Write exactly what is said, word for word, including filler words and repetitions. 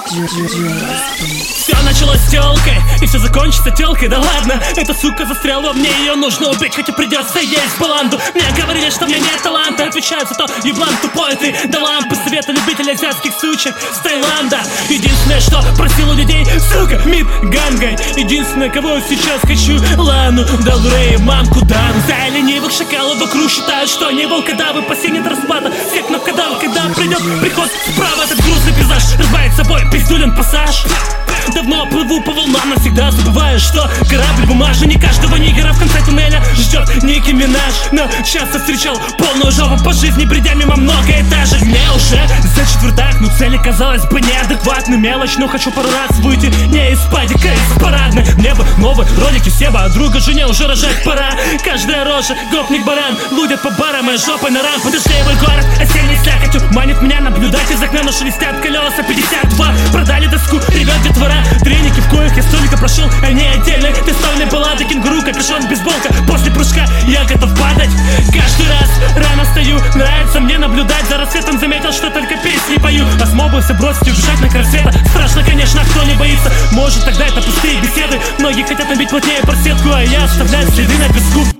Все началось с телкой, и все закончится телкой, да ладно. Эта сука застряла во мне, ее нужно убить, хотя придется есть баланду. Мне говорили, что мне нет таланта, отвечаю за то, еблан тупой ты. До лампы совета любителей азиатских сучек с Таиланда. Единственное, что просил у людей, сука, мид гангой. Единственное, кого я сейчас хочу, Лану, Дал Рей, мамку Дану. За ленивых шакалов вокруг считают, что они волкодавы. Посинет расплата всех кнопкодавов, когда придет приход справа. Этот грустный пейзаж разбавит собой пиздюлин пассаж. Давно плыву по волнам, навсегда забываю, что корабль бумажный. Не каждого нигера в конце туннеля ждет Ники Минаж. Но часто встречал полную жопу по жизни, бредя мимо многоэтажек. Мне уже за четвертак, но цели, казалось бы, неадекватны. Мелочь, но хочу пару раз выйти не из падика, из парадной. Мне бы новые ролики, все бы, а друга жене уже рожать пора. Каждая рожа, гопник баран, лудят по барам, моей жопой на рампу. Дождливый город, осенний слякотью манит меня наблюдать из окна, но шелестят колеса. Пятьдесят два, продали доску, ребят, детвора. Треники, в коих я столько прошел, они отдельные. Тестовные баллады, кенгуру, капюшон, бейсболка. После прыжка я готов падать. Каждый раз рано встаю, нравится мне наблюдать за рассветом. Заметил, что только песни пою, а с мобы все бросить и убежать на край света. Страшно, конечно, кто не боится. Может, тогда это пустые беседы. Многие хотят набить плотнее парсетку, а я оставляю следы на песку.